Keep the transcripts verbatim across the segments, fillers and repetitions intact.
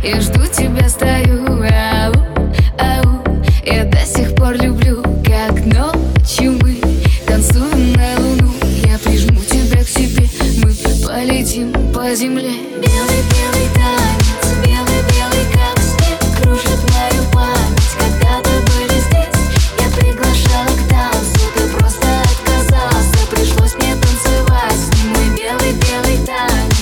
Я жду тебя, стою, ау, ау. Я до сих пор люблю, как ночью мы танцуем на луну. Я прижму тебя к себе, мы полетим по земле. Белый-белый танец, белый-белый как снег, кружит мою память. Когда-то были здесь, я приглашала к танцу, ты просто отказался, пришлось мне танцевать с ним. Мой белый-белый танец.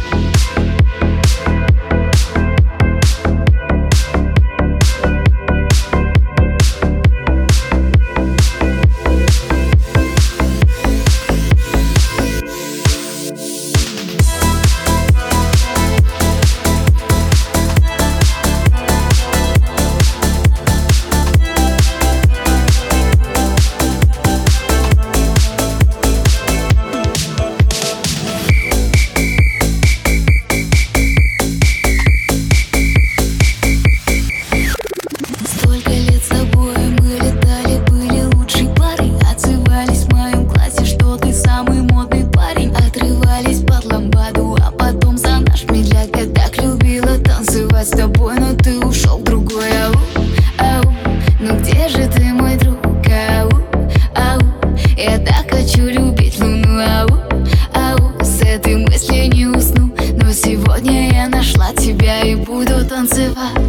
С тобой, но ты ушел в другой. Ау, ау, ну где же ты, мой друг? Ау, ау, я так хочу любить луну. Ау, ау, с этой мыслью не усну, но сегодня я нашла тебя и буду танцевать.